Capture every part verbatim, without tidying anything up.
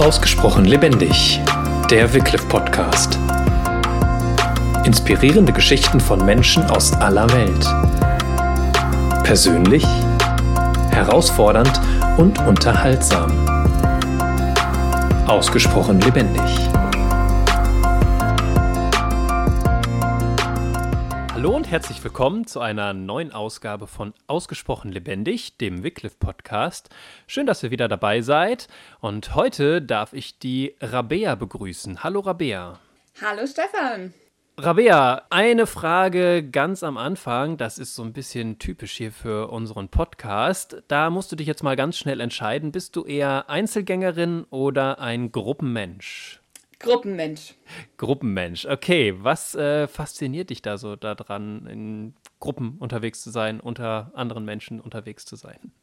Ausgesprochen lebendig, der Wycliffe Podcast. Inspirierende Geschichten von Menschen aus aller Welt. Persönlich, herausfordernd und unterhaltsam. Ausgesprochen lebendig. Hallo und herzlich willkommen zu einer neuen Ausgabe von Ausgesprochen lebendig, dem Wycliffe Podcast. Schön, dass ihr wieder dabei seid. Und heute darf ich die Rabea begrüßen. Hallo Rabea. Hallo Stefan. Rabea, eine Frage ganz am Anfang, das ist so ein bisschen typisch hier für unseren Podcast. Da musst du dich jetzt mal ganz schnell entscheiden, bist du eher Einzelgängerin oder ein Gruppenmensch? Gruppenmensch. Gruppenmensch, okay. Was äh, fasziniert dich da so daran, in Gruppen unterwegs zu sein, unter anderen Menschen unterwegs zu sein?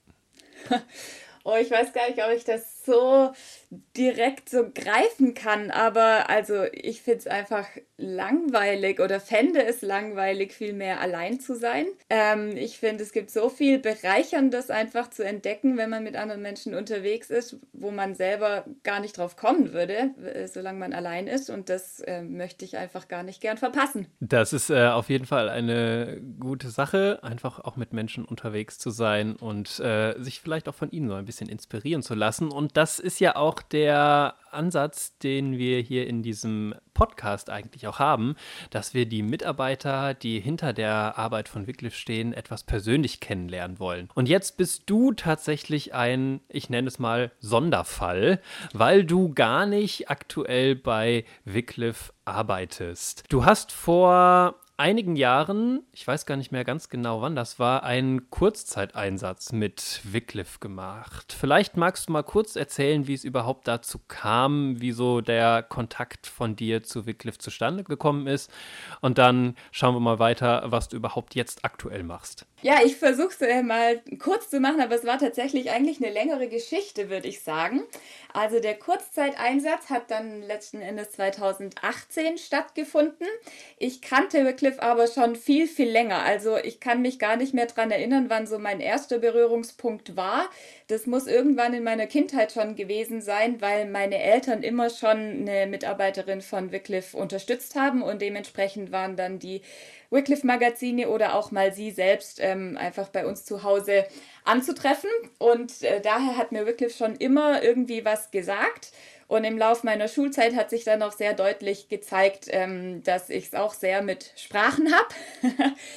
Oh, ich weiß gar nicht, ob ich das so direkt so greifen kann, aber also ich finde es einfach langweilig oder fände es langweilig, viel mehr allein zu sein. Ähm, ich finde, es gibt so viel Bereicherndes einfach zu entdecken, wenn man mit anderen Menschen unterwegs ist, wo man selber gar nicht drauf kommen würde, äh, solange man allein ist, und das äh, möchte ich einfach gar nicht gern verpassen. Das ist äh, auf jeden Fall eine gute Sache, einfach auch mit Menschen unterwegs zu sein und äh, sich vielleicht auch von ihnen so ein bisschen inspirieren zu lassen. Und das ist ja auch der Ansatz, den wir hier in diesem Podcast eigentlich auch haben, dass wir die Mitarbeiter, die hinter der Arbeit von Wycliffe stehen, etwas persönlich kennenlernen wollen. Und jetzt bist du tatsächlich ein, ich nenne es mal, Sonderfall, weil du gar nicht aktuell bei Wycliffe arbeitest. Du hast vor einigen Jahren, ich weiß gar nicht mehr ganz genau, wann das war, einen Kurzzeiteinsatz mit Wycliffe gemacht. Vielleicht magst du mal kurz erzählen, wie es überhaupt dazu kam, wie so der Kontakt von dir zu Wycliffe zustande gekommen ist. Und dann schauen wir mal weiter, was du überhaupt jetzt aktuell machst. Ja, ich versuche es äh, mal kurz zu machen, aber es war tatsächlich eigentlich eine längere Geschichte, würde ich sagen. Also der Kurzzeiteinsatz hat dann letzten Endes zweitausendachtzehn stattgefunden. Ich kannte Wycliffe aber schon viel, viel länger. Also ich kann mich gar nicht mehr daran erinnern, wann so mein erster Berührungspunkt war. Das muss irgendwann in meiner Kindheit schon gewesen sein, weil meine Eltern immer schon eine Mitarbeiterin von Wycliffe unterstützt haben und dementsprechend waren dann die Wycliffe-Magazine oder auch mal sie selbst ähm, einfach bei uns zu Hause anzutreffen. Und äh, daher hat mir Wycliffe schon immer irgendwie was gesagt. Und im Laufe meiner Schulzeit hat sich dann auch sehr deutlich gezeigt, ähm, dass ich es auch sehr mit Sprachen habe.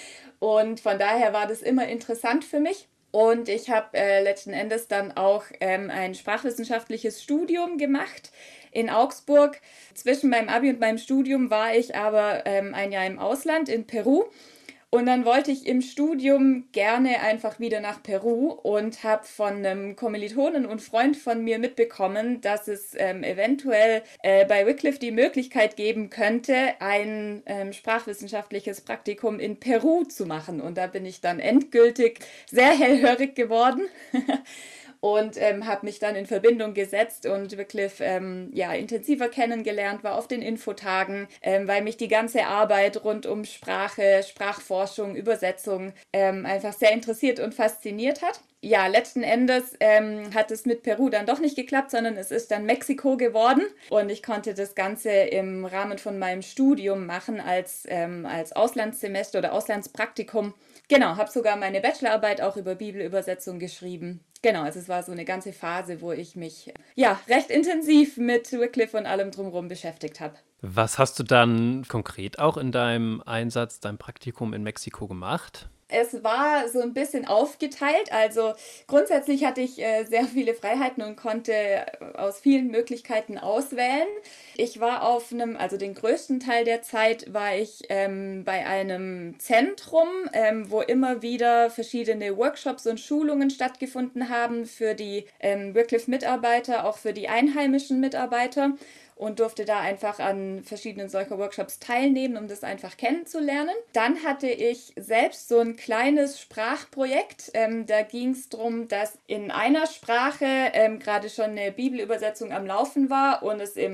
Und von daher war das immer interessant für mich. Und ich habe äh, letzten Endes dann auch ähm, ein sprachwissenschaftliches Studium gemacht in Augsburg. Zwischen meinem Abi und meinem Studium war ich aber ähm, ein Jahr im Ausland in Peru. Und dann wollte ich im Studium gerne einfach wieder nach Peru und habe von einem Kommilitonen und Freund von mir mitbekommen, dass es ähm, eventuell äh, bei Wycliffe die Möglichkeit geben könnte, ein ähm, sprachwissenschaftliches Praktikum in Peru zu machen. Und da bin ich dann endgültig sehr hellhörig geworden. Und ähm, habe mich dann in Verbindung gesetzt und Wycliffe ähm, ja, intensiver kennengelernt, war auf den Infotagen, ähm, weil mich die ganze Arbeit rund um Sprache, Sprachforschung, Übersetzung ähm, einfach sehr interessiert und fasziniert hat. Ja, letzten Endes ähm, hat es mit Peru dann doch nicht geklappt, sondern es ist dann Mexiko geworden. Und ich konnte das Ganze im Rahmen von meinem Studium machen als, ähm, als Auslandssemester oder Auslandspraktikum. Genau, habe sogar meine Bachelorarbeit auch über Bibelübersetzung geschrieben. Genau, also es war so eine ganze Phase, wo ich mich ja recht intensiv mit Wycliffe und allem drumherum beschäftigt habe. Was hast du dann konkret auch in deinem Einsatz, deinem Praktikum in Mexiko gemacht? Es war so ein bisschen aufgeteilt, also grundsätzlich hatte ich äh, sehr viele Freiheiten und konnte aus vielen Möglichkeiten auswählen. Ich war auf einem, also den größten Teil der Zeit war ich ähm, bei einem Zentrum, ähm, wo immer wieder verschiedene Workshops und Schulungen stattgefunden haben für die ähm, Wycliffe-Mitarbeiter, auch für die einheimischen Mitarbeiter. Und durfte da einfach an verschiedenen solcher Workshops teilnehmen, um das einfach kennenzulernen. Dann hatte ich selbst so ein kleines Sprachprojekt. Ähm, da ging es darum, dass in einer Sprache ähm, gerade schon eine Bibelübersetzung am Laufen war und es im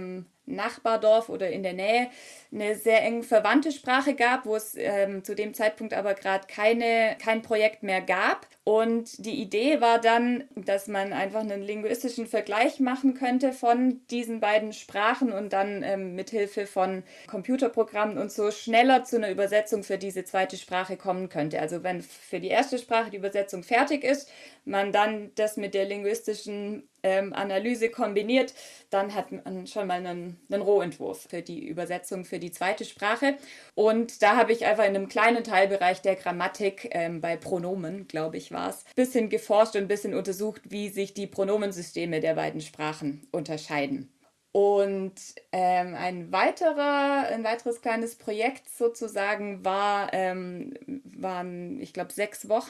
Nachbardorf oder in der Nähe eine sehr eng verwandte Sprache gab, wo es ähm, zu dem Zeitpunkt aber gerade keine, kein Projekt mehr gab. Und die Idee war dann, dass man einfach einen linguistischen Vergleich machen könnte von diesen beiden Sprachen und dann ähm, mithilfe von Computerprogrammen und so schneller zu einer Übersetzung für diese zweite Sprache kommen könnte. Also wenn für die erste Sprache die Übersetzung fertig ist, man dann das mit der linguistischen ähm, Analyse kombiniert, dann hat man schon mal einen, einen Rohentwurf für die Übersetzung für die zweite Sprache. Und da habe ich einfach in einem kleinen Teilbereich der Grammatik, ähm, bei Pronomen, glaube ich, war es, ein bisschen geforscht und ein bisschen untersucht, wie sich die Pronomensysteme der beiden Sprachen unterscheiden. Und ähm, ein weiterer, ein weiteres kleines Projekt sozusagen war, ähm, waren, ich glaube, sechs Wochen,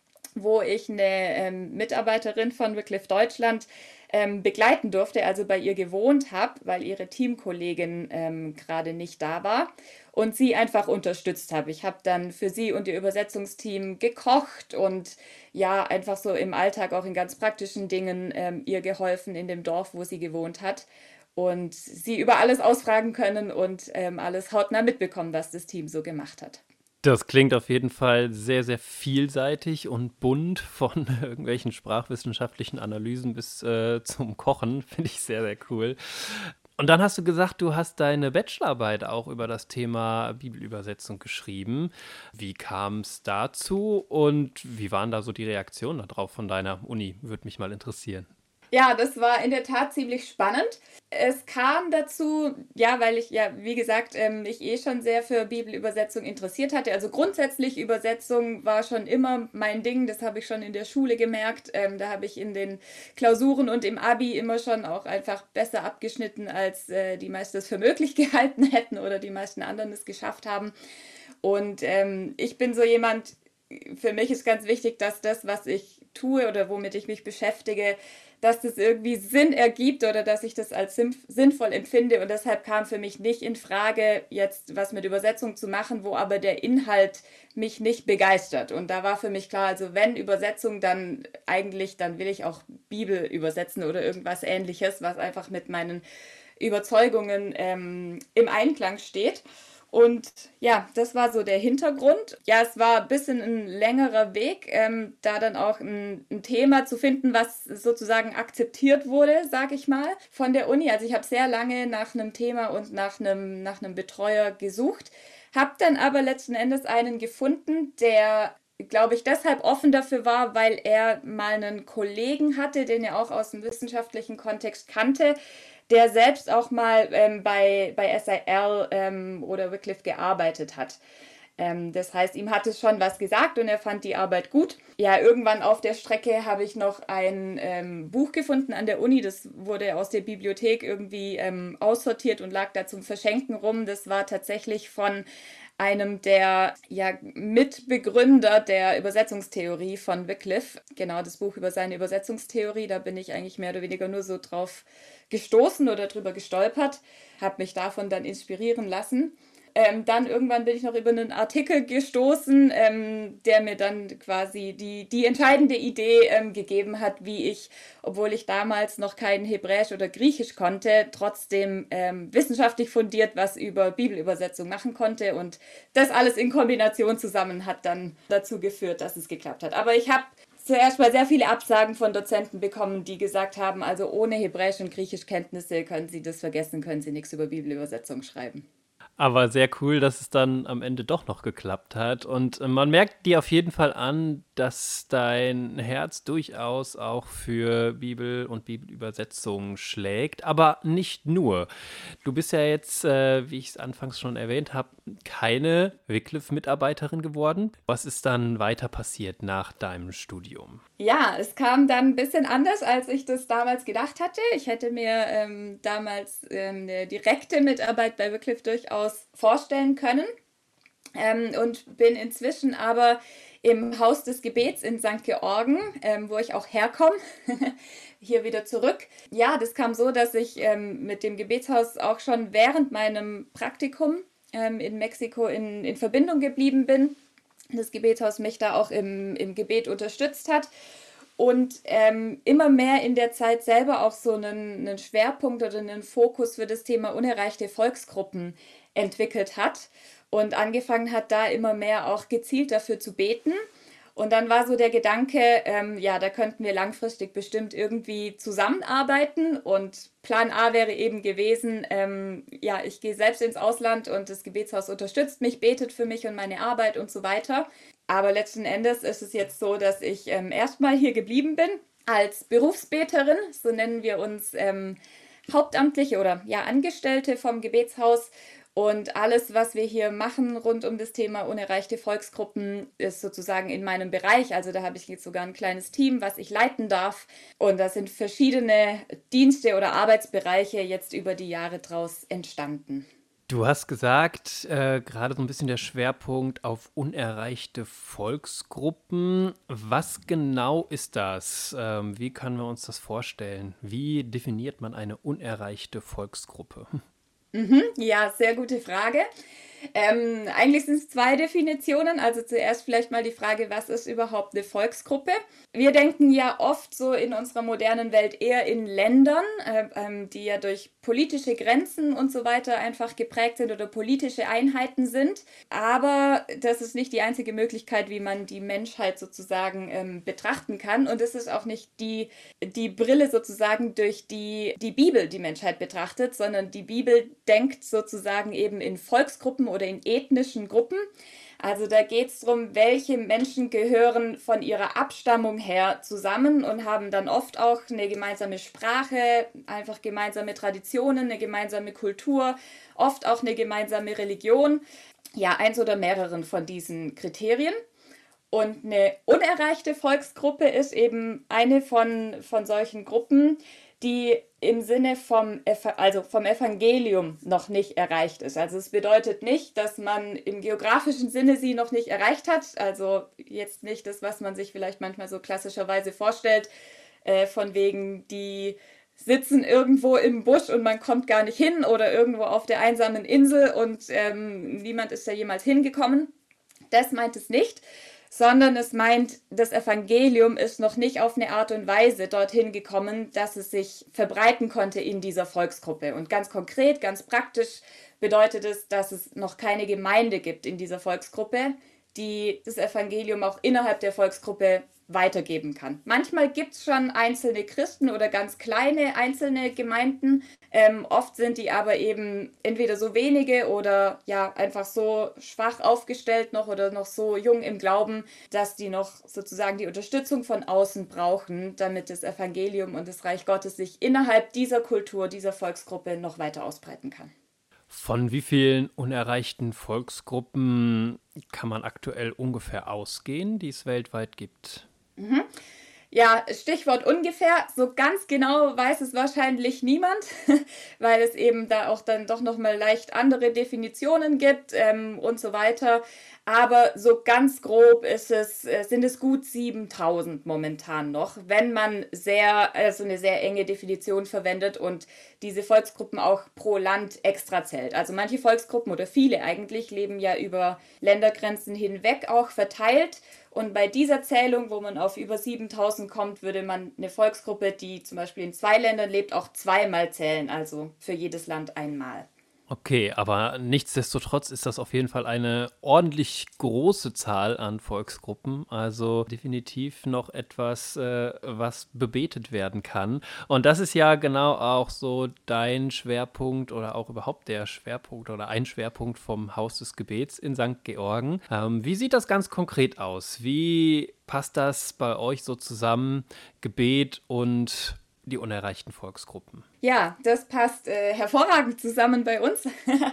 wo ich eine ähm, Mitarbeiterin von Wycliffe Deutschland ähm, begleiten durfte, also bei ihr gewohnt habe, weil ihre Teamkollegin ähm, gerade nicht da war und sie einfach unterstützt habe. Ich habe dann für sie und ihr Übersetzungsteam gekocht und ja, einfach so im Alltag auch in ganz praktischen Dingen ähm, ihr geholfen in dem Dorf, wo sie gewohnt hat. Und sie über alles ausfragen können und ähm, alles hautnah mitbekommen, was das Team so gemacht hat. Das klingt auf jeden Fall sehr, sehr vielseitig und bunt, von irgendwelchen sprachwissenschaftlichen Analysen bis äh, zum Kochen. Finde ich sehr, sehr cool. Und dann hast du gesagt, du hast deine Bachelorarbeit auch über das Thema Bibelübersetzung geschrieben. Wie kam es dazu und wie waren da so die Reaktionen darauf von deiner Uni? Würde mich mal interessieren. Ja, das war in der Tat ziemlich spannend. Es kam dazu, ja, weil ich ja, wie gesagt, ähm, mich eh schon sehr für Bibelübersetzung interessiert hatte. Also grundsätzlich Übersetzung war schon immer mein Ding. Das habe ich schon in der Schule gemerkt. Ähm, da habe ich in den Klausuren und im Abi immer schon auch einfach besser abgeschnitten, als äh, die meisten es für möglich gehalten hätten oder die meisten anderen es geschafft haben. Und ähm, ich bin so jemand, für mich ist ganz wichtig, dass das, was ich tue oder womit ich mich beschäftige, dass das irgendwie Sinn ergibt oder dass ich das als sinnvoll empfinde. Und deshalb kam für mich nicht in Frage, jetzt was mit Übersetzung zu machen, wo aber der Inhalt mich nicht begeistert. Und da war für mich klar, also wenn Übersetzung, dann eigentlich, dann will ich auch Bibel übersetzen oder irgendwas Ähnliches, was einfach mit meinen Überzeugungen ähm, im Einklang steht. Und ja, das war so der Hintergrund. Ja, es war ein bisschen ein längerer Weg, ähm, da dann auch ein, ein Thema zu finden, was sozusagen akzeptiert wurde, sage ich mal, von der Uni. Also ich habe sehr lange nach einem Thema und nach einem, nach einem Betreuer gesucht, habe dann aber letzten Endes einen gefunden, der, glaube ich, deshalb offen dafür war, weil er mal einen Kollegen hatte, den er auch aus dem wissenschaftlichen Kontext kannte, der selbst auch mal ähm, bei, bei S I L ähm, oder Wycliffe gearbeitet hat. Ähm, das heißt, ihm hat es schon was gesagt und er fand die Arbeit gut. Ja, irgendwann auf der Strecke habe ich noch ein ähm, Buch gefunden an der Uni. Das wurde aus der Bibliothek irgendwie ähm, aussortiert und lag da zum Verschenken rum. Das war tatsächlich von einem der ja, Mitbegründer der Übersetzungstheorie von Wycliffe. Genau, das Buch über seine Übersetzungstheorie, da bin ich eigentlich mehr oder weniger nur so drauf gestoßen oder drüber gestolpert, habe mich davon dann inspirieren lassen. Ähm, dann irgendwann bin ich noch über einen Artikel gestoßen, ähm, der mir dann quasi die, die entscheidende Idee ähm, gegeben hat, wie ich, obwohl ich damals noch kein Hebräisch oder Griechisch konnte, trotzdem ähm, wissenschaftlich fundiert was über Bibelübersetzung machen konnte. Und das alles in Kombination zusammen hat dann dazu geführt, dass es geklappt hat. Aber ich habe zuerst mal sehr viele Absagen von Dozenten bekommen, die gesagt haben, also ohne Hebräisch- und Griechischkenntnisse können Sie das vergessen, können Sie nichts über Bibelübersetzung schreiben. Aber sehr cool, dass es dann am Ende doch noch geklappt hat. Und äh, man merkt dir auf jeden Fall an, dass dein Herz durchaus auch für Bibel und Bibelübersetzungen schlägt. Aber nicht nur. Du bist ja jetzt, äh, wie ich es anfangs schon erwähnt habe, keine Wycliffe-Mitarbeiterin geworden. Was ist dann weiter passiert nach deinem Studium? Ja, es kam dann ein bisschen anders, als ich das damals gedacht hatte. Ich hätte mir ähm, damals ähm, eine direkte Mitarbeit bei Wycliffe durchaus vorstellen können ähm, und bin inzwischen aber im Haus des Gebets in Sankt Georgen, ähm, wo ich auch herkomme, hier wieder zurück. Ja, das kam so, dass ich ähm, mit dem Gebetshaus auch schon während meinem Praktikum ähm, in Mexiko in, in Verbindung geblieben bin. Das Gebetshaus mich da auch im, im Gebet unterstützt hat. und ähm, immer mehr in der Zeit selber auch so einen, einen Schwerpunkt oder einen Fokus für das Thema unerreichte Volksgruppen entwickelt hat und angefangen hat, da immer mehr auch gezielt dafür zu beten. Und dann war so der Gedanke, ähm, ja, da könnten wir langfristig bestimmt irgendwie zusammenarbeiten. Und Plan A wäre eben gewesen, ähm, ja, ich gehe selbst ins Ausland und das Gebetshaus unterstützt mich, betet für mich und meine Arbeit und so weiter. Aber letzten Endes ist es jetzt so, dass ich ähm, erstmal hier geblieben bin als Berufsbeterin, so nennen wir uns ähm, Hauptamtliche oder ja Angestellte vom Gebetshaus. Und alles, was wir hier machen rund um das Thema unerreichte Volksgruppen, ist sozusagen in meinem Bereich. Also da habe ich jetzt sogar ein kleines Team, was ich leiten darf. Und da sind verschiedene Dienste oder Arbeitsbereiche jetzt über die Jahre draus entstanden. Du hast gesagt, äh, gerade so ein bisschen der Schwerpunkt auf unerreichte Volksgruppen. Was genau ist das? Ähm, wie können wir uns das vorstellen? Wie definiert man eine unerreichte Volksgruppe? Mhm, ja, sehr gute Frage. Ähm, eigentlich sind es zwei Definitionen. Also zuerst vielleicht mal die Frage, was ist überhaupt eine Volksgruppe? Wir denken ja oft so in unserer modernen Welt eher in Ländern, äh, ähm, die ja durch politische Grenzen und so weiter einfach geprägt sind oder politische Einheiten sind. Aber das ist nicht die einzige Möglichkeit, wie man die Menschheit sozusagen ähm, betrachten kann. Und es ist auch nicht die, die Brille sozusagen, durch die die Bibel die Menschheit betrachtet, sondern die Bibel denkt sozusagen eben in Volksgruppen oder in ethnischen Gruppen. Also da geht es darum, welche Menschen gehören von ihrer Abstammung her zusammen und haben dann oft auch eine gemeinsame Sprache, einfach gemeinsame Traditionen, eine gemeinsame Kultur, oft auch eine gemeinsame Religion. Ja, eins oder mehreren von diesen Kriterien. Und eine unerreichte Volksgruppe ist eben eine von, von solchen Gruppen, die im Sinne vom, also vom Evangelium noch nicht erreicht ist. Also es bedeutet nicht, dass man im geografischen Sinne sie noch nicht erreicht hat. Also jetzt nicht das, was man sich vielleicht manchmal so klassischerweise vorstellt, äh, von wegen die sitzen irgendwo im Busch und man kommt gar nicht hin oder irgendwo auf der einsamen Insel und ähm, niemand ist da jemals hingekommen. Das meint es nicht, sondern es meint, das Evangelium ist noch nicht auf eine Art und Weise dorthin gekommen, dass es sich verbreiten konnte in dieser Volksgruppe. Und ganz konkret, ganz praktisch bedeutet es, dass es noch keine Gemeinde gibt in dieser Volksgruppe, die das Evangelium auch innerhalb der Volksgruppe weitergeben kann. Manchmal gibt es schon einzelne Christen oder ganz kleine einzelne Gemeinden. Ähm, oft sind die aber eben entweder so wenige oder ja einfach so schwach aufgestellt noch oder noch so jung im Glauben, dass die noch sozusagen die Unterstützung von außen brauchen, damit das Evangelium und das Reich Gottes sich innerhalb dieser Kultur, dieser Volksgruppe noch weiter ausbreiten kann. Von wie vielen unerreichten Volksgruppen kann man aktuell ungefähr ausgehen, die es weltweit gibt? Mhm. Ja, Stichwort ungefähr. So ganz genau weiß es wahrscheinlich niemand, weil es eben da auch dann doch nochmal leicht andere Definitionen gibt ähm, und so weiter. Aber so ganz grob ist es, äh, sind es gut siebentausend momentan noch, wenn man sehr, also eine sehr enge Definition verwendet und diese Volksgruppen auch pro Land extra zählt. Also manche Volksgruppen oder viele eigentlich leben ja über Ländergrenzen hinweg auch verteilt. Und bei dieser Zählung, wo man auf über siebentausend kommt, würde man eine Volksgruppe, die zum Beispiel in zwei Ländern lebt, auch zweimal zählen, also für jedes Land einmal. Okay, aber nichtsdestotrotz ist das auf jeden Fall eine ordentlich große Zahl an Volksgruppen, also definitiv noch etwas, äh, was bebetet werden kann. Und das ist ja genau auch so dein Schwerpunkt oder auch überhaupt der Schwerpunkt oder ein Schwerpunkt vom Haus des Gebets in Sankt Georgen. Ähm, wie sieht das ganz konkret aus? Wie passt das bei euch so zusammen, Gebet und die unerreichten Volksgruppen? Ja, das passt äh, hervorragend zusammen bei uns.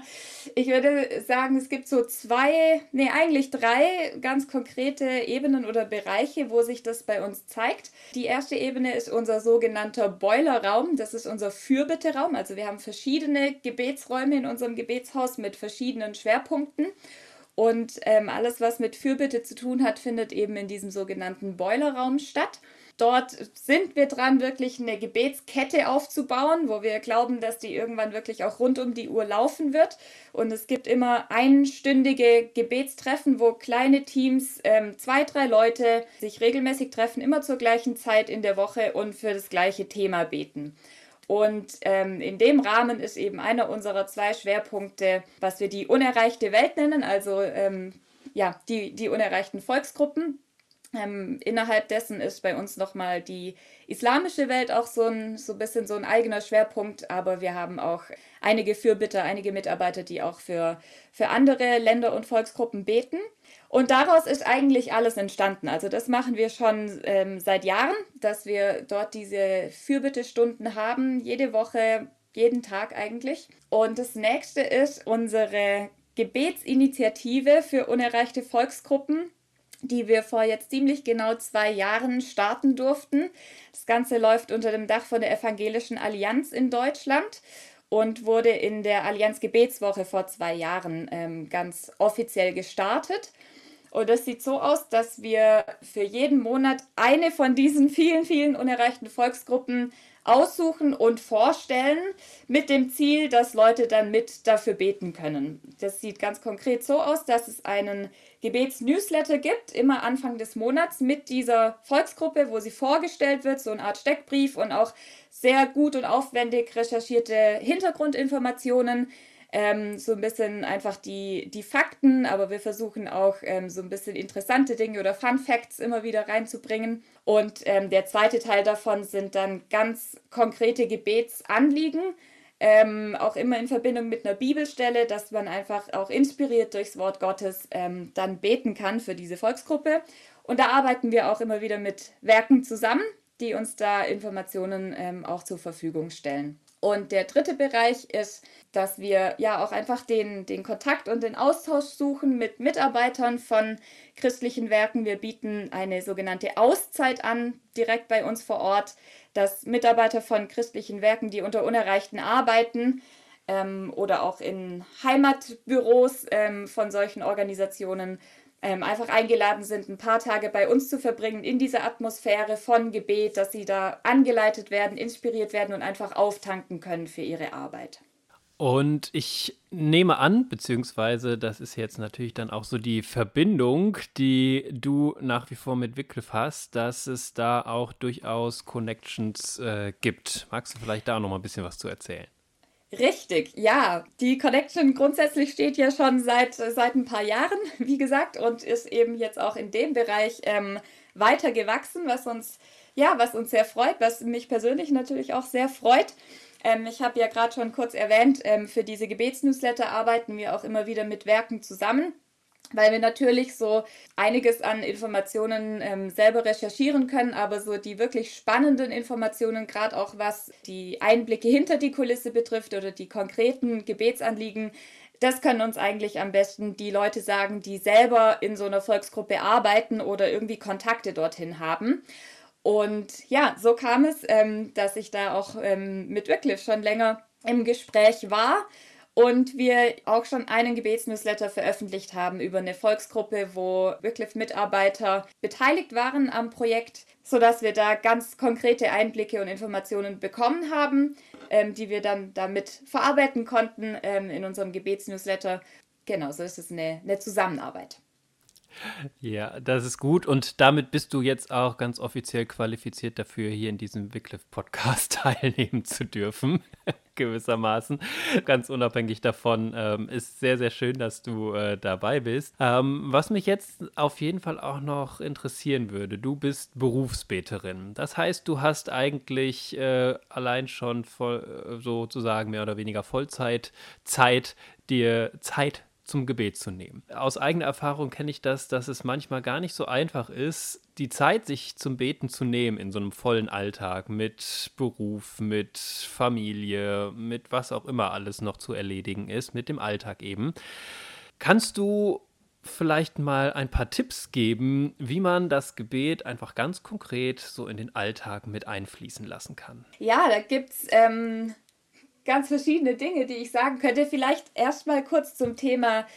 Ich würde sagen, es gibt so zwei, nee, eigentlich drei ganz konkrete Ebenen oder Bereiche, wo sich das bei uns zeigt. Die erste Ebene ist unser sogenannter Boilerraum. Das ist unser Fürbitteraum. Also wir haben verschiedene Gebetsräume in unserem Gebetshaus mit verschiedenen Schwerpunkten. Und ähm, alles, was mit Fürbitte zu tun hat, findet eben in diesem sogenannten Boilerraum statt. Dort sind wir dran, wirklich eine Gebetskette aufzubauen, wo wir glauben, dass die irgendwann wirklich auch rund um die Uhr laufen wird. Und es gibt immer einstündige Gebetstreffen, wo kleine Teams, ähm, zwei, drei Leute sich regelmäßig treffen, immer zur gleichen Zeit in der Woche und für das gleiche Thema beten. Und ähm, in dem Rahmen ist eben einer unserer zwei Schwerpunkte, was wir die unerreichte Welt nennen, also ähm, ja, die, die unerreichten Volksgruppen. Ähm, innerhalb dessen ist bei uns nochmal die islamische Welt auch so ein, so ein bisschen so ein eigener Schwerpunkt, aber wir haben auch einige Fürbitter, einige Mitarbeiter, die auch für, für andere Länder und Volksgruppen beten. Und daraus ist eigentlich alles entstanden. Also das machen wir schon ähm, seit Jahren, dass wir dort diese Fürbittestunden haben, jede Woche, jeden Tag eigentlich. Und das nächste ist unsere Gebetsinitiative für unerreichte Volksgruppen, die wir vor jetzt ziemlich genau zwei Jahren starten durften. Das Ganze läuft unter dem Dach von der Evangelischen Allianz in Deutschland und wurde in der Allianz Gebetswoche vor zwei Jahren ähm, ganz offiziell gestartet. Und das sieht so aus, dass wir für jeden Monat eine von diesen vielen, vielen unerreichten Volksgruppen aussuchen und vorstellen, mit dem Ziel, dass Leute dann mit dafür beten können. Das sieht ganz konkret so aus, dass es einen Gebetsnewsletter gibt, immer Anfang des Monats mit dieser Volksgruppe, wo sie vorgestellt wird, so eine Art Steckbrief und auch sehr gut und aufwendig recherchierte Hintergrundinformationen. Ähm, so ein bisschen einfach die, die Fakten, aber wir versuchen auch ähm, so ein bisschen interessante Dinge oder Fun Facts immer wieder reinzubringen. Und ähm, der zweite Teil davon sind dann ganz konkrete Gebetsanliegen, ähm, auch immer in Verbindung mit einer Bibelstelle, dass man einfach auch inspiriert durchs Wort Gottes ähm, dann beten kann für diese Volksgruppe. Und da arbeiten wir auch immer wieder mit Werken zusammen, die uns da Informationen ähm, auch zur Verfügung stellen. Und der dritte Bereich ist, dass wir ja auch einfach den, den Kontakt und den Austausch suchen mit Mitarbeitern von christlichen Werken. Wir bieten eine sogenannte Auszeit an, direkt bei uns vor Ort, dass Mitarbeiter von christlichen Werken, die unter Unerreichten arbeiten ähm, oder auch in Heimatbüros ähm, von solchen Organisationen, Ähm, einfach eingeladen sind, ein paar Tage bei uns zu verbringen in dieser Atmosphäre von Gebet, dass sie da angeleitet werden, inspiriert werden und einfach auftanken können für ihre Arbeit. Und ich nehme an, beziehungsweise das ist jetzt natürlich dann auch so die Verbindung, die du nach wie vor mit Wycliffe hast, dass es da auch durchaus Connections äh, gibt. Magst du vielleicht da noch mal ein bisschen was zu erzählen? Richtig, ja. Die Connection grundsätzlich steht ja schon seit, seit ein paar Jahren, wie gesagt, und ist eben jetzt auch in dem Bereich ähm, weiter gewachsen, was uns, ja, was uns sehr freut, was mich persönlich natürlich auch sehr freut. Ähm, ich habe ja gerade schon kurz erwähnt, ähm, für diese Gebetsnewsletter arbeiten wir auch immer wieder mit Werken zusammen, weil wir natürlich so einiges an Informationen ähm, selber recherchieren können, aber so die wirklich spannenden Informationen, gerade auch was die Einblicke hinter die Kulisse betrifft oder die konkreten Gebetsanliegen, das können uns eigentlich am besten die Leute sagen, die selber in so einer Volksgruppe arbeiten oder irgendwie Kontakte dorthin haben. Und ja, so kam es, ähm, dass ich da auch ähm, mit Wycliffe schon länger im Gespräch war und wir auch schon einen Gebetsnewsletter veröffentlicht haben über eine Volksgruppe, wo Wycliffe-Mitarbeiter beteiligt waren am Projekt, sodass wir da ganz konkrete Einblicke und Informationen bekommen haben, ähm, die wir dann damit verarbeiten konnten ähm, in unserem Gebetsnewsletter. Genau, so ist es eine, eine Zusammenarbeit. Ja, das ist gut und damit bist du jetzt auch ganz offiziell qualifiziert dafür, hier in diesem Wycliffe-Podcast teilnehmen zu dürfen, gewissermaßen. Ganz unabhängig davon ähm, ist sehr, sehr schön, dass du äh, dabei bist. Ähm, was mich jetzt auf jeden Fall auch noch interessieren würde, du bist Berufsbeterin. Das heißt, du hast eigentlich äh, allein schon voll, äh, sozusagen mehr oder weniger Vollzeit-Zeit, dir Zeit zum Gebet zu nehmen. Aus eigener Erfahrung kenne ich das, dass es manchmal gar nicht so einfach ist, die Zeit sich zum Beten zu nehmen in so einem vollen Alltag mit Beruf, mit Familie, mit was auch immer alles noch zu erledigen ist, mit dem Alltag eben. Kannst du vielleicht mal ein paar Tipps geben, wie man das Gebet einfach ganz konkret so in den Alltag mit einfließen lassen kann? Ja, da gibt es ähm, ganz verschiedene Dinge, die ich sagen könnte. Vielleicht erstmal kurz zum Thema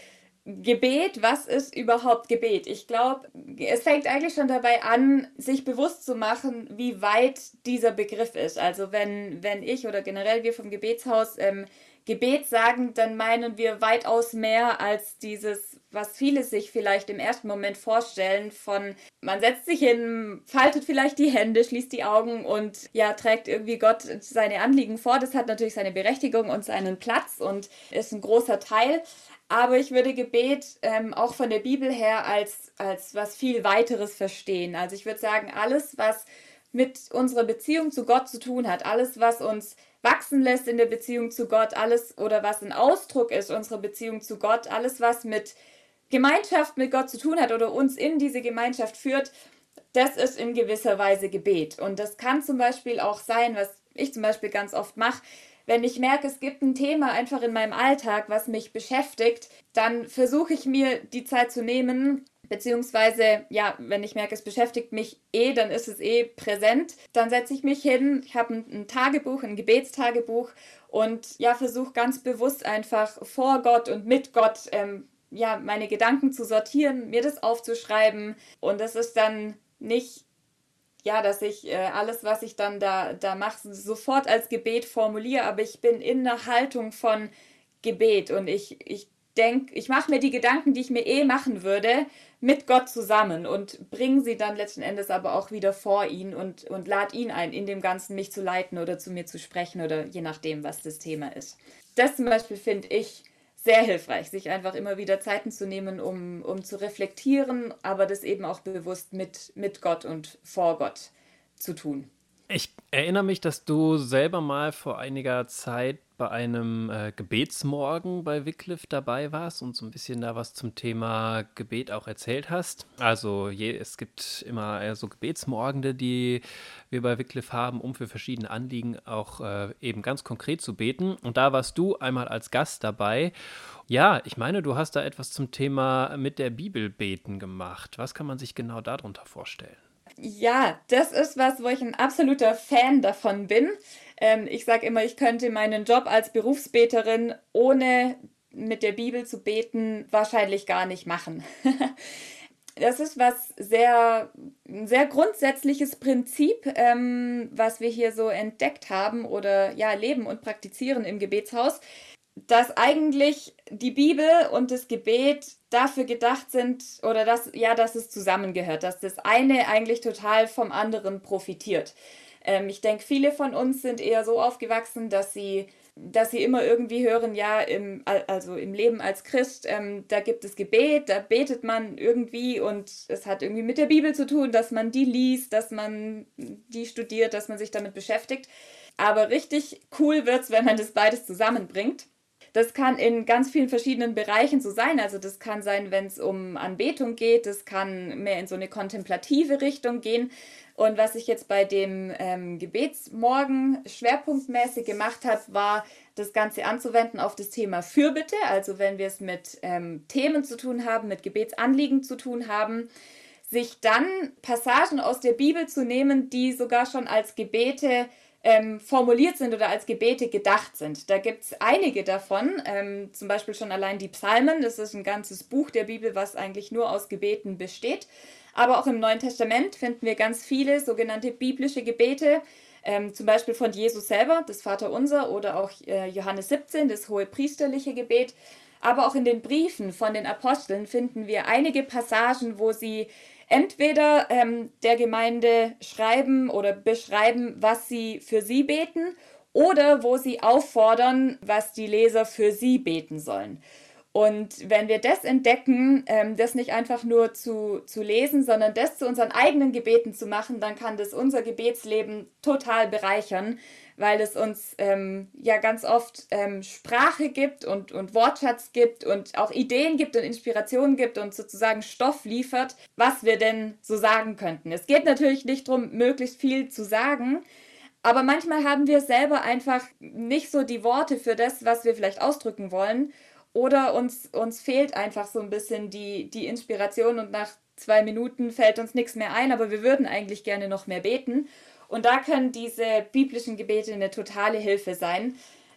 Gebet, was ist überhaupt Gebet? Ich glaube, es fängt eigentlich schon dabei an, sich bewusst zu machen, wie weit dieser Begriff ist. Also wenn, wenn ich oder generell wir vom Gebetshaus ähm, Gebet sagen, dann meinen wir weitaus mehr als dieses, was viele sich vielleicht im ersten Moment vorstellen, von man setzt sich hin, faltet vielleicht die Hände, schließt die Augen und ja, trägt irgendwie Gott seine Anliegen vor. Das hat natürlich seine Berechtigung und seinen Platz und ist ein großer Teil. Aber ich würde Gebet ähm, auch von der Bibel her als, als was viel weiteres verstehen. Also ich würde sagen, alles, was mit unserer Beziehung zu Gott zu tun hat, alles, was uns wachsen lässt in der Beziehung zu Gott, alles oder was ein Ausdruck ist unserer Beziehung zu Gott, alles, was mit Gemeinschaft mit Gott zu tun hat oder uns in diese Gemeinschaft führt, das ist in gewisser Weise Gebet. Und das kann zum Beispiel auch sein, was ich zum Beispiel ganz oft mache, wenn ich merke, es gibt ein Thema einfach in meinem Alltag, was mich beschäftigt, dann versuche ich mir die Zeit zu nehmen, beziehungsweise, ja, wenn ich merke, es beschäftigt mich eh, dann ist es eh präsent. Dann setze ich mich hin, ich habe ein, ein Tagebuch, ein Gebetstagebuch und ja, versuche ganz bewusst einfach vor Gott und mit Gott ähm, ja, meine Gedanken zu sortieren, mir das aufzuschreiben. Und das ist dann nicht, ja, dass ich äh, alles, was ich dann da, da mache, sofort als Gebet formuliere, aber ich bin in einer Haltung von Gebet und ich, ich denke, ich mache mir die Gedanken, die ich mir eh machen würde, mit Gott zusammen und bringe sie dann letzten Endes aber auch wieder vor ihn und, und lade ihn ein, in dem Ganzen mich zu leiten oder zu mir zu sprechen oder je nachdem, was das Thema ist. Das zum Beispiel finde ich sehr hilfreich, sich einfach immer wieder Zeiten zu nehmen, um, um zu reflektieren, aber das eben auch bewusst mit, mit Gott und vor Gott zu tun. Ich erinnere mich, dass du selber mal vor einiger Zeit bei einem äh, Gebetsmorgen bei Wycliffe dabei warst und so ein bisschen da was zum Thema Gebet auch erzählt hast. Also je, es gibt immer äh, so Gebetsmorgende, die wir bei Wycliffe haben, um für verschiedene Anliegen auch äh, eben ganz konkret zu beten. Und da warst du einmal als Gast dabei. Ja, ich meine, du hast da etwas zum Thema mit der Bibel beten gemacht. Was kann man sich genau darunter vorstellen? Ja, das ist was, wo ich ein absoluter Fan davon bin. Ähm, ich sage immer, ich könnte meinen Job als Berufsbeterin ohne mit der Bibel zu beten wahrscheinlich gar nicht machen. Das ist was sehr, ein sehr grundsätzliches Prinzip, ähm, was wir hier so entdeckt haben oder ja, leben und praktizieren im Gebetshaus, dass eigentlich die Bibel und das Gebet dafür gedacht sind oder dass, ja, dass es zusammengehört, dass das eine eigentlich total vom anderen profitiert. Ähm, ich denke, viele von uns sind eher so aufgewachsen, dass sie, dass sie immer irgendwie hören, ja, im, also im Leben als Christ, ähm, da gibt es Gebet, da betet man irgendwie und es hat irgendwie mit der Bibel zu tun, dass man die liest, dass man die studiert, dass man sich damit beschäftigt. Aber richtig cool wird es, wenn man das beides zusammenbringt. Das kann in ganz vielen verschiedenen Bereichen so sein. Also das kann sein, wenn es um Anbetung geht, das kann mehr in so eine kontemplative Richtung gehen. Und was ich jetzt bei dem ähm, Gebetsmorgen schwerpunktmäßig gemacht habe, war, das Ganze anzuwenden auf das Thema Fürbitte. Also wenn wir es mit ähm, Themen zu tun haben, mit Gebetsanliegen zu tun haben, sich dann Passagen aus der Bibel zu nehmen, die sogar schon als Gebete Ähm, formuliert sind oder als Gebete gedacht sind. Da gibt es einige davon, ähm, zum Beispiel schon allein die Psalmen, das ist ein ganzes Buch der Bibel, was eigentlich nur aus Gebeten besteht. Aber auch im Neuen Testament finden wir ganz viele sogenannte biblische Gebete, ähm, zum Beispiel von Jesus selber, das Vaterunser, oder auch äh, Johannes siebzehn, das hohepriesterliche Gebet. Aber auch in den Briefen von den Aposteln finden wir einige Passagen, wo sie entweder ähm, der Gemeinde schreiben oder beschreiben, was sie für sie beten, oder wo sie auffordern, was die Leser für sie beten sollen. Und wenn wir das entdecken, ähm, das nicht einfach nur zu, zu lesen, sondern das zu unseren eigenen Gebeten zu machen, dann kann das unser Gebetsleben total bereichern, weil es uns ähm, ja ganz oft ähm, Sprache gibt und, und Wortschatz gibt und auch Ideen gibt und Inspirationen gibt und sozusagen Stoff liefert, was wir denn so sagen könnten. Es geht natürlich nicht darum, möglichst viel zu sagen, aber manchmal haben wir selber einfach nicht so die Worte für das, was wir vielleicht ausdrücken wollen. Oder uns, uns fehlt einfach so ein bisschen die, die Inspiration und nach zwei Minuten fällt uns nichts mehr ein, aber wir würden eigentlich gerne noch mehr beten. Und da können diese biblischen Gebete eine totale Hilfe sein.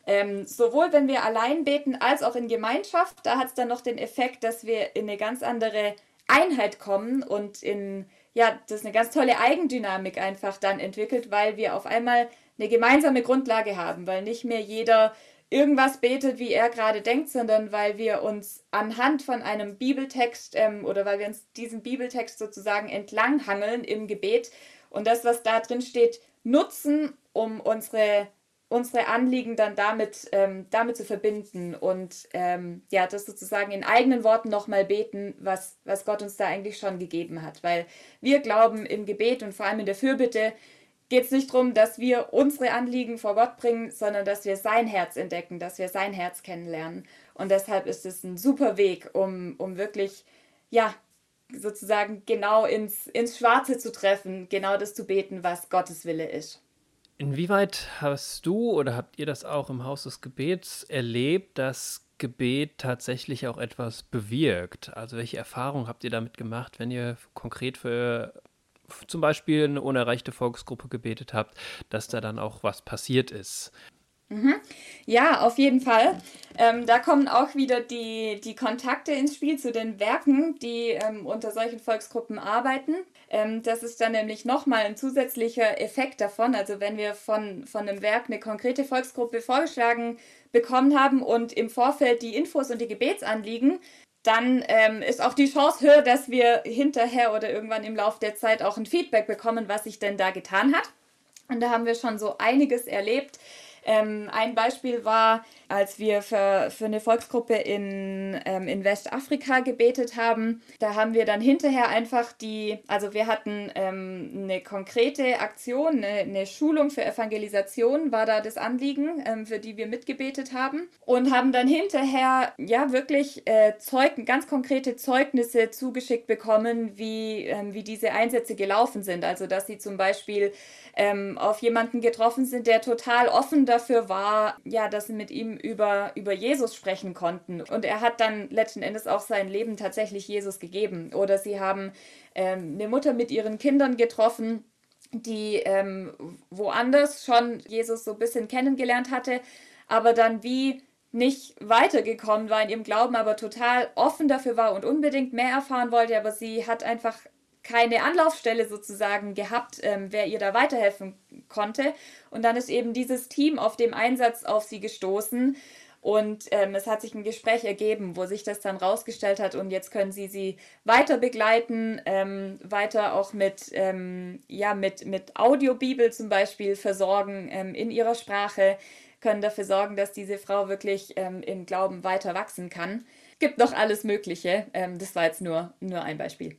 Ähm, sowohl wenn wir allein beten als auch in Gemeinschaft, da hat es dann noch den Effekt, dass wir in eine ganz andere Einheit kommen und in, ja, das ist eine ganz tolle Eigendynamik einfach dann entwickelt, weil wir auf einmal eine gemeinsame Grundlage haben, weil nicht mehr jeder irgendwas betet, wie er gerade denkt, sondern weil wir uns anhand von einem Bibeltext ähm, oder weil wir uns diesen Bibeltext sozusagen entlanghangeln im Gebet und das, was da drin steht, nutzen, um unsere unsere Anliegen dann damit, ähm, damit zu verbinden und ähm, ja, das sozusagen in eigenen Worten nochmal beten, was, was Gott uns da eigentlich schon gegeben hat. Weil wir glauben, im Gebet und vor allem in der Fürbitte geht es nicht darum, dass wir unsere Anliegen vor Gott bringen, sondern dass wir sein Herz entdecken, dass wir sein Herz kennenlernen. Und deshalb ist es ein super Weg, um, um wirklich, ja, sozusagen genau ins, ins Schwarze zu treffen, genau das zu beten, was Gottes Wille ist. Inwieweit hast du oder habt ihr das auch im Haus des Gebets erlebt, dass Gebet tatsächlich auch etwas bewirkt? Also welche Erfahrungen habt ihr damit gemacht, wenn ihr konkret für f- zum Beispiel eine unerreichte Volksgruppe gebetet habt, dass da dann auch was passiert ist? Mhm. Ja, auf jeden Fall. Ähm, da kommen auch wieder die, die Kontakte ins Spiel zu den Werken, die ähm, unter solchen Volksgruppen arbeiten. Ähm, das ist dann nämlich nochmal ein zusätzlicher Effekt davon. Also wenn wir von, von einem Werk eine konkrete Volksgruppe vorgeschlagen bekommen haben und im Vorfeld die Infos und die Gebetsanliegen, dann ähm, ist auch die Chance höher, dass wir hinterher oder irgendwann im Laufe der Zeit auch ein Feedback bekommen, was sich denn da getan hat. Und da haben wir schon so einiges erlebt. Ähm, ein Beispiel war, als wir für, für eine Volksgruppe in, ähm, in Westafrika gebetet haben. Da haben wir dann hinterher einfach die, also wir hatten ähm, eine konkrete Aktion, eine, eine Schulung für Evangelisation war da das Anliegen, ähm, für die wir mitgebetet haben. Und haben dann hinterher ja wirklich äh, Zeug, ganz konkrete Zeugnisse zugeschickt bekommen, wie, ähm, wie diese Einsätze gelaufen sind. Also dass sie zum Beispiel ähm, auf jemanden getroffen sind, der total offen dafür war, ja, dass sie mit ihm über, über Jesus sprechen konnten. Und er hat dann letzten Endes auch sein Leben tatsächlich Jesus gegeben. Oder sie haben ähm, eine Mutter mit ihren Kindern getroffen, die ähm, woanders schon Jesus so ein bisschen kennengelernt hatte, aber dann wie nicht weitergekommen war in ihrem Glauben, aber total offen dafür war und unbedingt mehr erfahren wollte, aber sie hat einfach keine Anlaufstelle sozusagen gehabt, ähm, wer ihr da weiterhelfen konnte. Und dann ist eben dieses Team auf dem Einsatz auf sie gestoßen. Und ähm, es hat sich ein Gespräch ergeben, wo sich das dann rausgestellt hat. Und jetzt können sie sie weiter begleiten, ähm, weiter auch mit, ähm, ja, mit, mit Audiobibel zum Beispiel versorgen ähm, in ihrer Sprache, können dafür sorgen, dass diese Frau wirklich ähm, im Glauben weiter wachsen kann. Gibt noch alles Mögliche. Ähm, das war jetzt nur, nur ein Beispiel.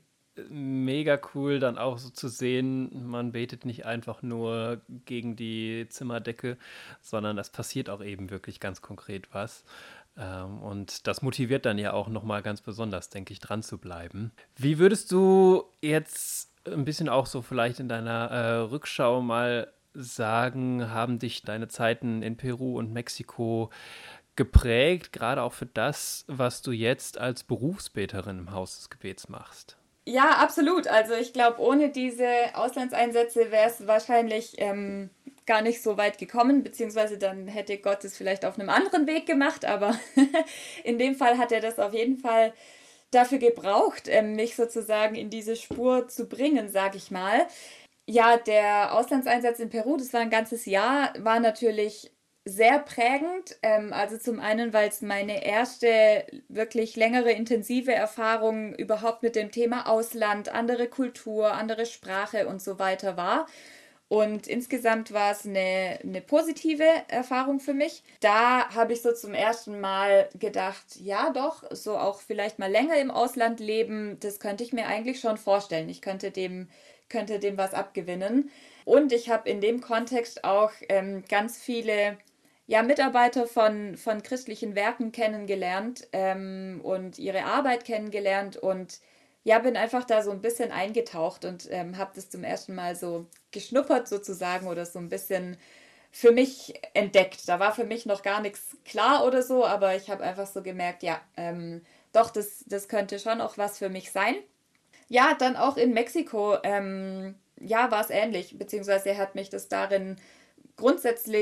Mega cool, dann auch so zu sehen, man betet nicht einfach nur gegen die Zimmerdecke, sondern es passiert auch eben wirklich ganz konkret was. Ähm, und das motiviert dann ja auch nochmal ganz besonders, denke ich, dran zu bleiben. Wie würdest du jetzt ein bisschen auch so vielleicht in deiner äh, Rückschau mal sagen, haben dich deine Zeiten in Peru und Mexiko geprägt, gerade auch für das, was du jetzt als Berufsbeterin im Haus des Gebets machst? Ja, absolut. Also ich glaube, ohne diese Auslandseinsätze wäre es wahrscheinlich ähm, gar nicht so weit gekommen, beziehungsweise dann hätte Gott es vielleicht auf einem anderen Weg gemacht, aber in dem Fall hat er das auf jeden Fall dafür gebraucht, ähm, mich sozusagen in diese Spur zu bringen, sag ich mal. Ja, der Auslandseinsatz in Peru, das war ein ganzes Jahr, war natürlich sehr prägend. Ähm, also zum einen, weil es meine erste wirklich längere, intensive Erfahrung überhaupt mit dem Thema Ausland, andere Kultur, andere Sprache und so weiter war. Und insgesamt war es eine, eine positive Erfahrung für mich. Da habe ich so zum ersten Mal gedacht, ja doch, so auch vielleicht mal länger im Ausland leben, das könnte ich mir eigentlich schon vorstellen. Ich könnte dem, könnte dem was abgewinnen. Und ich habe in dem Kontext auch ähm, ganz viele ja, Mitarbeiter von, von christlichen Werken kennengelernt ähm, und ihre Arbeit kennengelernt und ja, bin einfach da so ein bisschen eingetaucht und ähm, habe das zum ersten Mal so geschnuppert sozusagen oder so ein bisschen für mich entdeckt. Da war für mich noch gar nichts klar oder so, aber ich habe einfach so gemerkt, ja, ähm, doch, das, das könnte schon auch was für mich sein. Ja, dann auch in Mexiko, ähm, ja, war es ähnlich, beziehungsweise hat mich das darin grundsätzlich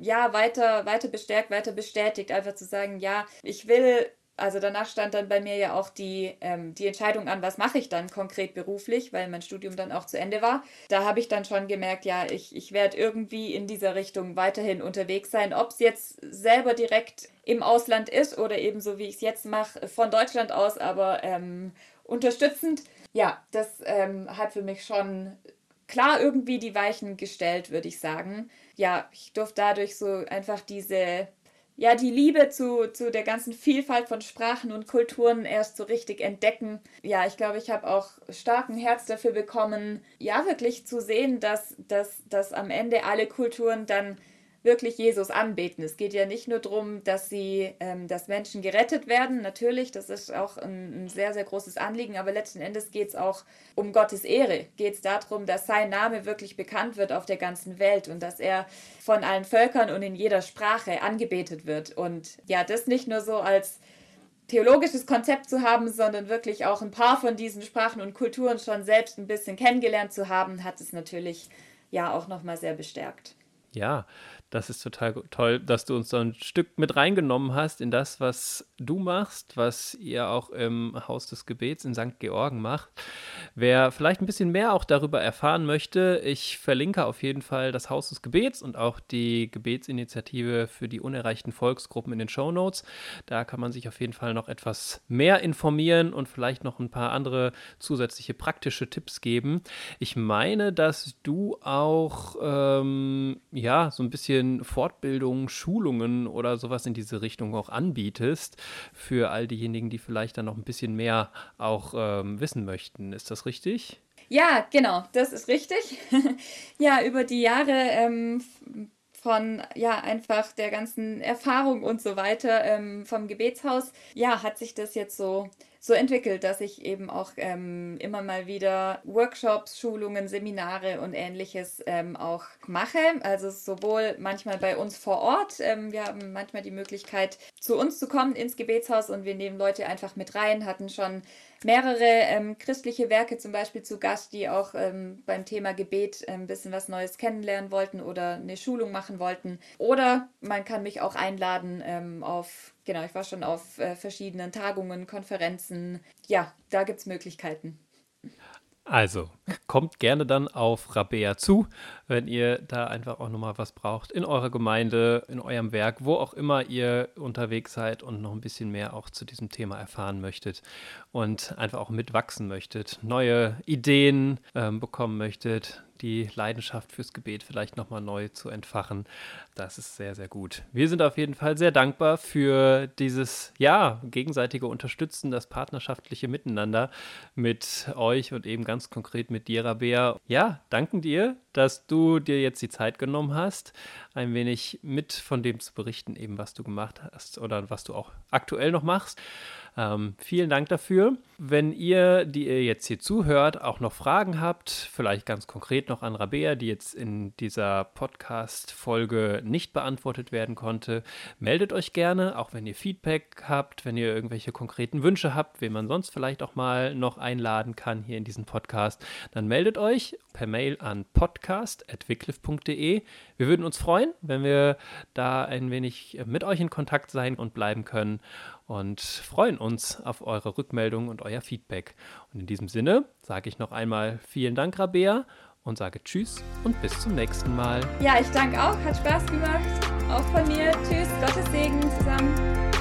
ja, weiter, weiter bestärkt, weiter bestätigt, einfach zu sagen, ja, ich will, also danach stand dann bei mir ja auch die, ähm, die Entscheidung an, was mache ich dann konkret beruflich, weil mein Studium dann auch zu Ende war. Da habe ich dann schon gemerkt, ja, ich, ich werde irgendwie in dieser Richtung weiterhin unterwegs sein, ob es jetzt selber direkt im Ausland ist oder eben so, wie ich es jetzt mache, von Deutschland aus, aber ähm, unterstützend. Ja, das ähm, hat für mich schon klar irgendwie die Weichen gestellt, würde ich sagen. Ja, ich durfte dadurch so einfach diese, ja, die Liebe zu, zu der ganzen Vielfalt von Sprachen und Kulturen erst so richtig entdecken. Ja, ich glaube, ich habe auch starken Herz dafür bekommen, ja, wirklich zu sehen, dass, dass, dass am Ende alle Kulturen dann wirklich Jesus anbeten. Es geht ja nicht nur darum, dass sie, ähm, dass Menschen gerettet werden, natürlich, das ist auch ein, ein sehr, sehr großes Anliegen, aber letzten Endes geht es auch um Gottes Ehre. Geht es darum, dass sein Name wirklich bekannt wird auf der ganzen Welt und dass er von allen Völkern und in jeder Sprache angebetet wird. Und ja, das nicht nur so als theologisches Konzept zu haben, sondern wirklich auch ein paar von diesen Sprachen und Kulturen schon selbst ein bisschen kennengelernt zu haben, hat es natürlich ja auch nochmal sehr bestärkt. Ja, das ist total toll, dass du uns so ein Stück mit reingenommen hast in das, was du machst, was ihr auch im Haus des Gebets in Sankt Georgen macht. Wer vielleicht ein bisschen mehr auch darüber erfahren möchte, ich verlinke auf jeden Fall das Haus des Gebets und auch die Gebetsinitiative für die unerreichten Volksgruppen in den Shownotes. Da kann man sich auf jeden Fall noch etwas mehr informieren und vielleicht noch ein paar andere zusätzliche praktische Tipps geben. Ich meine, dass du auch ähm, ja, so ein bisschen Fortbildungen, Schulungen oder sowas in diese Richtung auch anbietest für all diejenigen, die vielleicht dann noch ein bisschen mehr auch ähm, wissen möchten. Ist das richtig? Ja, genau, das ist richtig. Ja, über die Jahre ähm, von ja einfach der ganzen Erfahrung und so weiter ähm, vom Gebetshaus, ja, hat sich das jetzt so so entwickelt, dass ich eben auch ähm, immer mal wieder Workshops, Schulungen, Seminare und Ähnliches ähm, auch mache. Also sowohl manchmal bei uns vor Ort. Ähm, wir haben manchmal die Möglichkeit, zu uns zu kommen ins Gebetshaus und wir nehmen Leute einfach mit rein, hatten schon mehrere ähm, christliche Werke zum Beispiel zu Gast, die auch ähm, beim Thema Gebet ein bisschen was Neues kennenlernen wollten oder eine Schulung machen wollten. Oder man kann mich auch einladen ähm, auf, genau, ich war schon auf äh, verschiedenen Tagungen, Konferenzen. Ja, da gibt es Möglichkeiten. Also, kommt gerne dann auf Rabea zu, wenn ihr da einfach auch nochmal was braucht in eurer Gemeinde, in eurem Werk, wo auch immer ihr unterwegs seid und noch ein bisschen mehr auch zu diesem Thema erfahren möchtet und einfach auch mitwachsen möchtet, neue Ideen ähm, bekommen möchtet, die Leidenschaft fürs Gebet vielleicht nochmal neu zu entfachen. Das ist sehr, sehr gut. Wir sind auf jeden Fall sehr dankbar für dieses, ja, gegenseitige Unterstützen, das partnerschaftliche Miteinander mit euch und eben ganz konkret mit dir, Rabea. Ja, danken dir, dass du dir jetzt die Zeit genommen hast, ein wenig mit von dem zu berichten, eben was du gemacht hast oder was du auch aktuell noch machst. Ähm, vielen Dank dafür. Wenn ihr, die ihr jetzt hier zuhört, auch noch Fragen habt, vielleicht ganz konkret noch an Rabea, die jetzt in dieser Podcast-Folge nicht beantwortet werden konnte, meldet euch gerne, auch wenn ihr Feedback habt, wenn ihr irgendwelche konkreten Wünsche habt, wen man sonst vielleicht auch mal noch einladen kann hier in diesen Podcast, dann meldet euch per Mail an podcast at wycliffe punkt de. Wir würden uns freuen, wenn wir da ein wenig mit euch in Kontakt sein und bleiben können und freuen uns auf eure Rückmeldung und euer Feedback. Und in diesem Sinne sage ich noch einmal vielen Dank, Rabea, und sage Tschüss und bis zum nächsten Mal. Ja, ich danke auch, hat Spaß gemacht. Auch von mir. Tschüss, Gottes Segen zusammen.